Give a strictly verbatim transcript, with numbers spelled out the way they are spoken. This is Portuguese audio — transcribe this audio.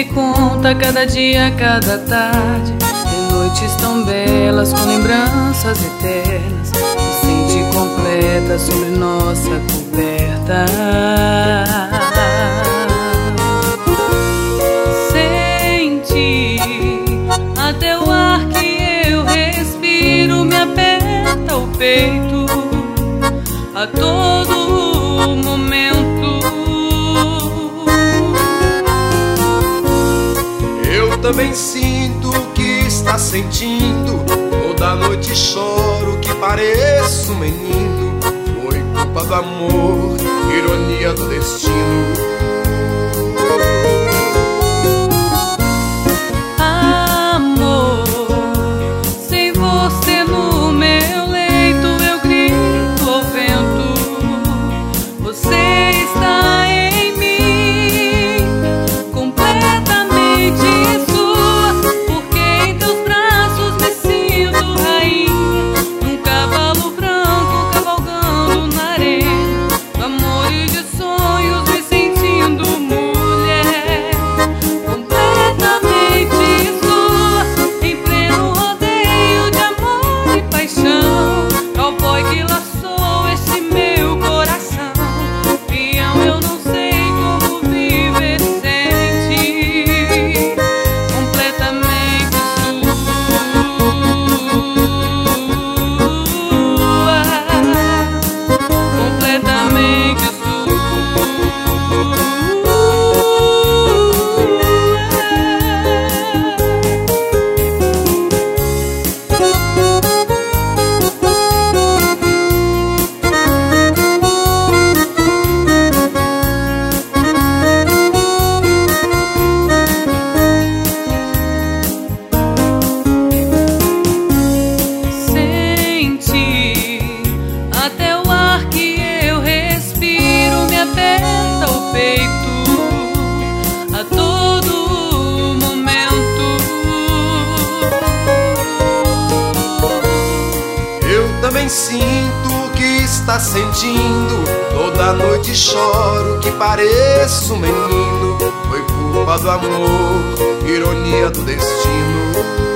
conta cada dia, cada tarde. Tem noites tão belas com lembranças eternas. Se sente completa sobre nossa coberta. Sente até o ar que eu respiro me aperta o peito a todo momento. Eu também sinto o que está sentindo. Toda noite choro que pareço um menino. Foi culpa do amor, ironia do destino. Amor, sem você no meu leito eu grito ao vento. Você está em mim, completamente sua, porque em teus braços me sinto rainha, num cavalo branco cavalgando na arena, do amor e de sonhos me sentindo mulher, completamente sua, em pleno rodeio de amor e paixão, cowboy que laçou esse meu coração, peão eu não sei como viver sem ti, completamente sua, completamente sua. Sente até o ar que eu respiro me aperta o peito a todo momento. Eu também sinto o que está sentindo. Toda noite choro que pareço um menino. Foi culpa do amor, ironia do destino.